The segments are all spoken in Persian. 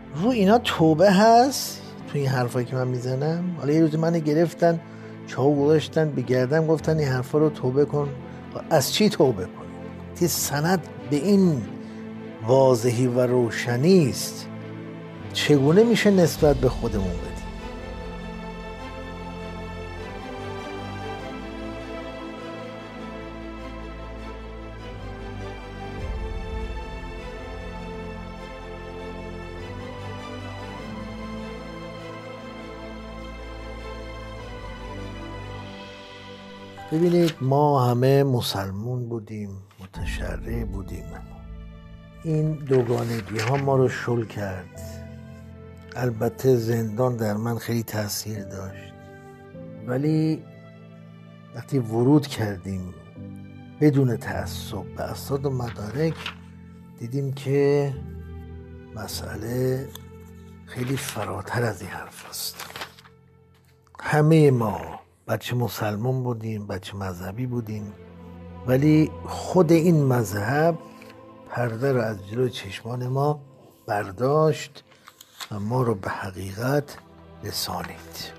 رو اینا توبه هست تو این حرفایی که من میزنم؟ حالا یه روزی من گرفتن چاو گذاشتن به گردن گفتن این حرفا رو توبه کن. از چی توبه کن؟ که سند به این واضحی و روشنی است، چگونه میشه نسبت به خودمون بدیم؟ ببینید ما همه مسلمون بودیم، متشرع بودیم. این دوگانگی ها ما رو شل کرد. البته زندان در من خیلی تاثیر داشت، ولی وقتی ورود کردیم بدون تعصب به اسناد و مدارک دیدیم که مسئله خیلی فراتر از این حرف است. همه ما بچه مسلمان بودیم، بچه مذهبی بودیم، ولی خود این مذهب پرده رو از جلوی چشمان ما برداشت و ما رو به حقیقت رسانید.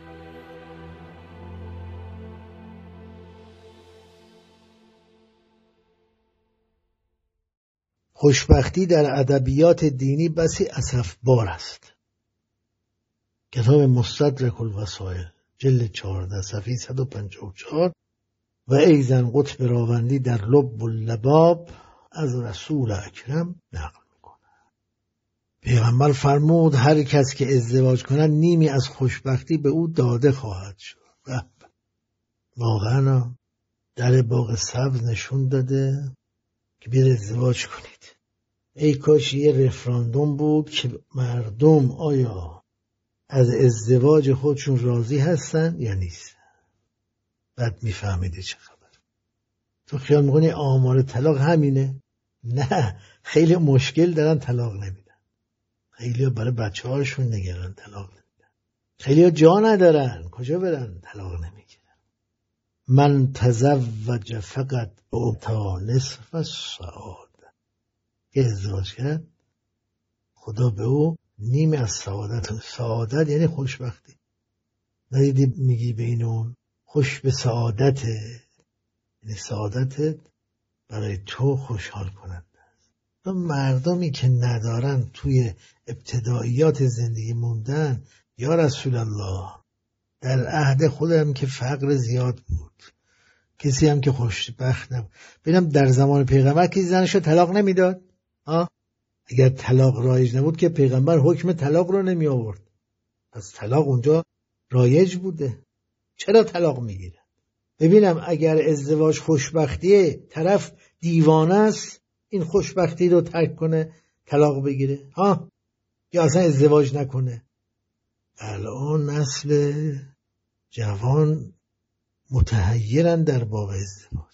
خوشبختی در ادبیات دینی بسی اسفبار است. کتاب مستدرک الوسائل جلد 14 صفحه 154 و ایزن قطب راوندی در لب اللباب از رسول اکرم نقل میکنه. پیغمبر فرمود هر کس که ازدواج کند نیمی از خوشبختی به او داده خواهد شد. واقعا در باغ سبز نشون داده که بیاید ازدواج کنید. ای کاش یه رفراندوم بود که مردم آیا از ازدواج خودشون راضی هستن یا نیست. بعد میفهمیده چه خبر. تو خیال میکنی آمار طلاق همینه؟ نه، خیلی مشکل دارن طلاق نمیدن. خیلی ها برای بچه هاشون نگران طلاق نمیدن. خیلی ها جا ندارن کجا برن طلاق نمیگیرن. من تزوج فقط اعطا نصف السعاده. که ازدواج کرد خدا به او نیمی از سعادت یعنی خوشبختی. ندیدی میگی به این اون خوش به سعادته، یعنی سعادتت برای تو خوشحال کننده است. و مردمی که ندارن توی ابتداییات زندگی موندن، یا رسول الله در عهد خودم که فقر زیاد بود، کسی هم که خوشبخت نبود. ببینم در زمان پیغمبر کسی زنشو طلاق نمیداد؟ اگر طلاق رایج نبود که پیغمبر حکم طلاق رو نمی آورد. پس طلاق اونجا رایج بوده. چرا طلاق میگیره؟ ببینم اگر ازدواج خوشبختیه، طرف دیوانه است این خوشبختی رو ترک کنه طلاق بگیره یا اصلا ازدواج نکنه. الان نسل جوان متحیرن در باب ازدواج،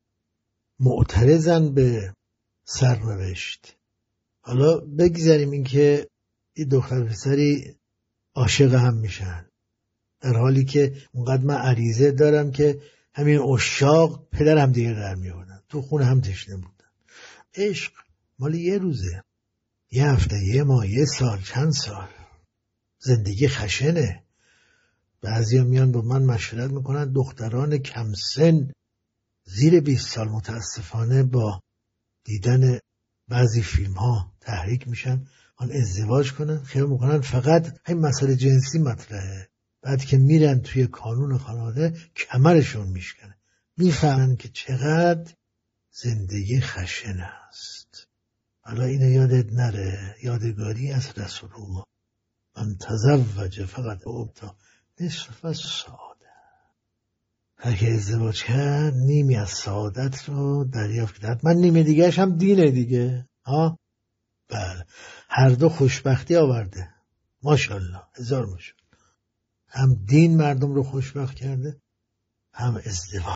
معترضن به سرنوشت. حالا بگذاریم این که این دختر پسری عاشق هم میشن، در حالی که اونقدر من عریضه دارم که همین عشاق پدر هم دیگه در میوردن، تو خونه هم تشنه بودن. عشق مال یه روزه، یه هفته، یه ماه، یه سال، چند سال. زندگی خشنه. بعضیا میان با من مشورت میکنن دختران کم سن زیر 20 سال متاسفانه با دیدن بعضی فیلم ها تحریک میشن آن ازدواج کنن، خیال میکنن فقط همین مسئله جنسی مطرحه. بعد که میرن توی کانون خانواده کمرشون میشکنه، میفهمن که چقدر زندگی خشن است. حالا اینو یادت نره، یادگاری از رسول الله. من تزوج فقط اعطا نصف السعاده. هر که ازدواج کرد نیمی از سعادت رو دریافت کرد. حتما نیمی دیگهش هم دینه دیگه. بله، هر دو خوشبختی آورده. ماشاءالله، هزار ماشاءالله. هم دین مردم رو خوشبخت کرده، هم ازدواج.